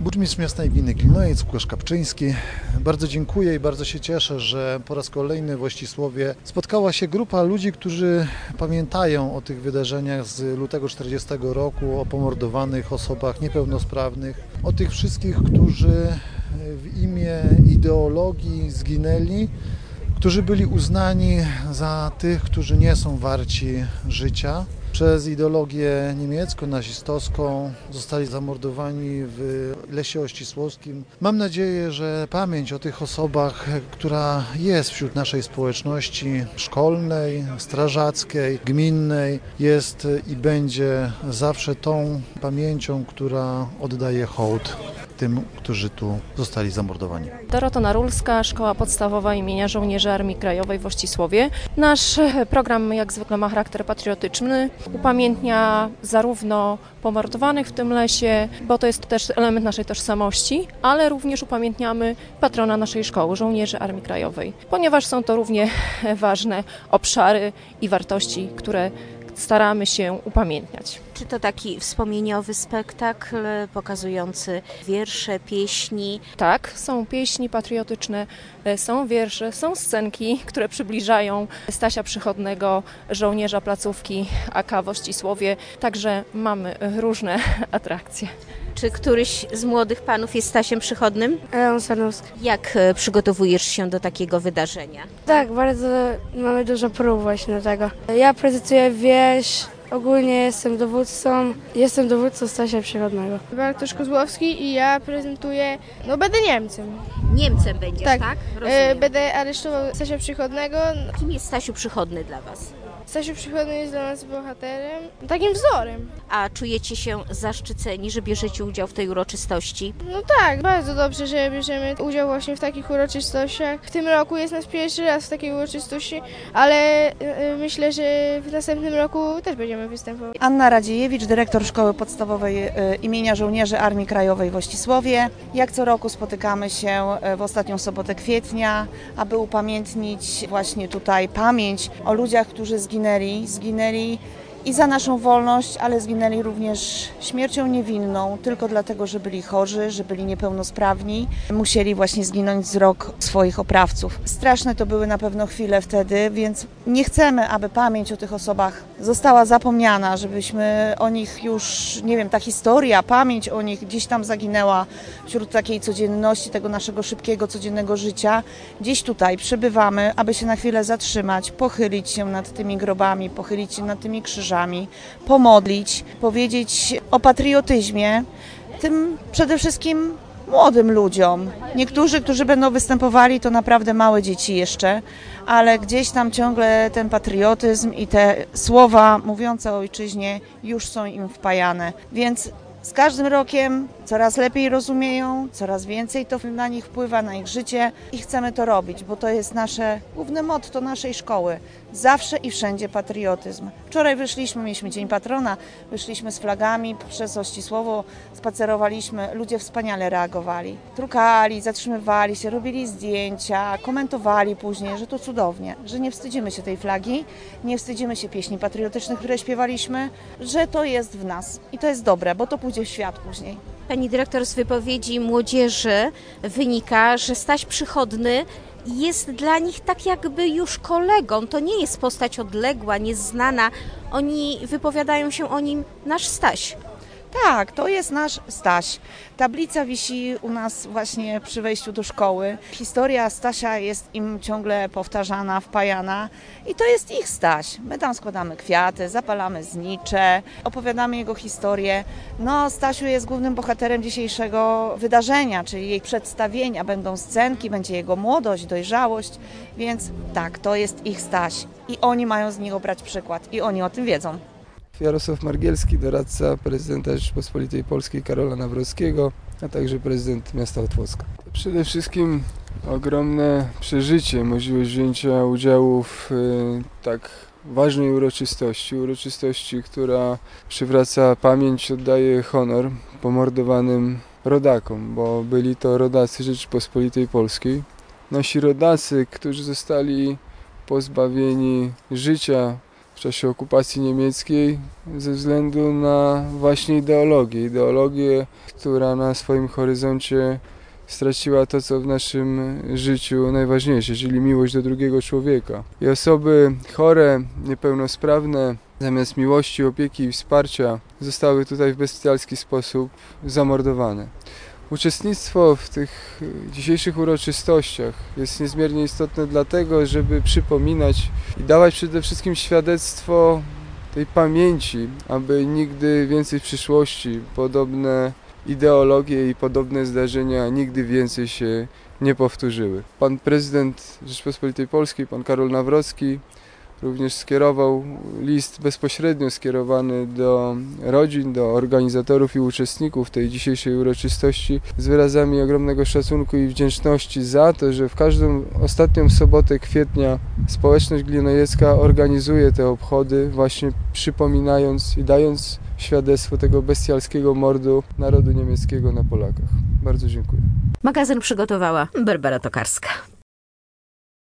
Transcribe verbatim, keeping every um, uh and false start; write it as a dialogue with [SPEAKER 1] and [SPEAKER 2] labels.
[SPEAKER 1] Burmistrz miasta i gminy Klinowiec, Łukasz Kapczyński. Bardzo dziękuję i bardzo się cieszę, że po raz kolejny w Wościsłowie spotkała się grupa ludzi, którzy pamiętają o tych wydarzeniach z lutego tysiąc dziewięćset czterdziestego roku, o pomordowanych osobach niepełnosprawnych, o tych wszystkich, którzy w imię ideologii zginęli, którzy byli uznani za tych, którzy nie są warci życia. Przez ideologię niemiecko-nazistowską zostali zamordowani w Lesie Ościsłowskim. Mam nadzieję, że pamięć o tych osobach, która jest wśród naszej społeczności szkolnej, strażackiej, gminnej, jest i będzie zawsze tą pamięcią, która oddaje hołd tym, którzy tu zostali zamordowani.
[SPEAKER 2] Dorota Narulska, Szkoła Podstawowa imienia Żołnierzy Armii Krajowej w Wościsłowie. Nasz program jak zwykle ma charakter patriotyczny. Upamiętnia zarówno pomordowanych w tym lesie, bo to jest też element naszej tożsamości, ale również upamiętniamy patrona naszej szkoły, Żołnierzy Armii Krajowej, ponieważ są to równie ważne obszary i wartości, które staramy się upamiętniać.
[SPEAKER 3] Czy to taki wspomnieniowy spektakl pokazujący wiersze, pieśni?
[SPEAKER 2] Tak, są pieśni patriotyczne, są wiersze, są scenki, które przybliżają Stasia Przychodnego, żołnierza placówki A K w Wościsłowie, także mamy różne atrakcje.
[SPEAKER 3] Czy któryś z młodych panów jest Stasiem Przychodnym?
[SPEAKER 4] Leon Sarnowski.
[SPEAKER 3] Jak przygotowujesz się do takiego wydarzenia?
[SPEAKER 4] Tak, bardzo mamy dużo prób właśnie do tego. Ja prezentuję wieś, ogólnie jestem dowódcą, jestem dowódcą Stasia Przychodnego.
[SPEAKER 5] Bartosz Kozłowski i ja prezentuję, no będę Niemcem.
[SPEAKER 3] Niemcem będziesz, tak?
[SPEAKER 5] Tak,
[SPEAKER 3] Rozumiem.
[SPEAKER 5] e, będę aresztował Stasia Przychodnego.
[SPEAKER 3] Kim jest Stasiu Przychodny dla was?
[SPEAKER 5] Stasiu Przychodny jest dla nas bohaterem, takim wzorem.
[SPEAKER 3] A czujecie się zaszczyceni, że bierzecie udział w tej uroczystości?
[SPEAKER 5] No tak, bardzo dobrze, że bierzemy udział właśnie w takich uroczystościach. W tym roku jest nasz pierwszy raz w takiej uroczystości, ale y, myślę, że w następnym roku też będziemy występować.
[SPEAKER 6] Anna Radziejewicz, dyrektor Szkoły Podstawowej imienia Żołnierzy Armii Krajowej w Wościsłowie. Jak co roku spotykamy się w ostatnią sobotę kwietnia, aby upamiętnić właśnie tutaj pamięć o ludziach, którzy zginęli, zginęli i za naszą wolność, ale zginęli również śmiercią niewinną, tylko dlatego, że byli chorzy, że byli niepełnosprawni. Musieli właśnie zginąć z rąk swoich oprawców. Straszne to były na pewno chwile wtedy, więc nie chcemy, aby pamięć o tych osobach została zapomniana, żebyśmy o nich już, nie wiem, ta historia, pamięć o nich gdzieś tam zaginęła wśród takiej codzienności, tego naszego szybkiego, codziennego życia. Gdzieś tutaj przybywamy, aby się na chwilę zatrzymać, pochylić się nad tymi grobami, pochylić się nad tymi krzyżami, pomodlić, powiedzieć o patriotyzmie, tym przede wszystkim młodym ludziom. Niektórzy, którzy będą występowali, to naprawdę małe dzieci jeszcze, ale gdzieś tam ciągle ten patriotyzm i te słowa mówiące o ojczyźnie już są im wpajane. Więc z każdym rokiem coraz lepiej rozumieją, coraz więcej to na nich wpływa, na ich życie i chcemy to robić, bo to jest nasze główne motto naszej szkoły. Zawsze i wszędzie patriotyzm. Wczoraj wyszliśmy, mieliśmy Dzień Patrona, wyszliśmy z flagami przez Ościsłowo, spacerowaliśmy, ludzie wspaniale reagowali. Trukali, zatrzymywali się, robili zdjęcia, komentowali później, że to cudownie, że nie wstydzimy się tej flagi, nie wstydzimy się pieśni patriotycznych, które śpiewaliśmy, że to jest w nas i to jest dobre, bo to pójdzie w świat później.
[SPEAKER 3] Pani dyrektor, z wypowiedzi młodzieży wynika, że Staś Przychodny jest dla nich tak jakby już kolegą. To nie jest postać odległa, nieznana. Oni wypowiadają się o nim nasz Staś.
[SPEAKER 6] Tak, to jest nasz Staś. Tablica wisi u nas właśnie przy wejściu do szkoły. Historia Stasia jest im ciągle powtarzana, wpajana i to jest ich Staś. My tam składamy kwiaty, zapalamy znicze, opowiadamy jego historię. No, Stasiu jest głównym bohaterem dzisiejszego wydarzenia, czyli jej przedstawienia. Będą scenki, będzie jego młodość, dojrzałość, więc tak, to jest ich Staś i oni mają z niego brać przykład i oni o tym wiedzą.
[SPEAKER 7] Jarosław Margielski, doradca prezydenta Rzeczypospolitej Polskiej Karola Nawrockiego, a także prezydent miasta Otwocka. Przede wszystkim ogromne przeżycie, możliwość wzięcia udziału w y, tak ważnej uroczystości, uroczystości, która przywraca pamięć, oddaje honor pomordowanym rodakom, bo byli to rodacy Rzeczypospolitej Polskiej. Nasi rodacy, którzy zostali pozbawieni życia w czasie okupacji niemieckiej ze względu na właśnie ideologię. Ideologię, która na swoim horyzoncie straciła to, co w naszym życiu najważniejsze, czyli miłość do drugiego człowieka. I osoby chore, niepełnosprawne, zamiast miłości, opieki i wsparcia, zostały tutaj w bestialski sposób zamordowane. Uczestnictwo w tych dzisiejszych uroczystościach jest niezmiernie istotne dlatego, żeby przypominać i dawać przede wszystkim świadectwo tej pamięci, aby nigdy więcej w przyszłości podobne ideologie i podobne zdarzenia nigdy więcej się nie powtórzyły. Pan prezydent Rzeczypospolitej Polskiej, pan Karol Nawrocki, również skierował list bezpośrednio skierowany do rodzin, do organizatorów i uczestników tej dzisiejszej uroczystości z wyrazami ogromnego szacunku i wdzięczności za to, że w każdą ostatnią sobotę kwietnia społeczność glinojecka organizuje te obchody, właśnie przypominając i dając świadectwo tego bestialskiego mordu narodu niemieckiego na Polakach. Bardzo dziękuję.
[SPEAKER 3] Magazyn przygotowała Barbara Tokarska.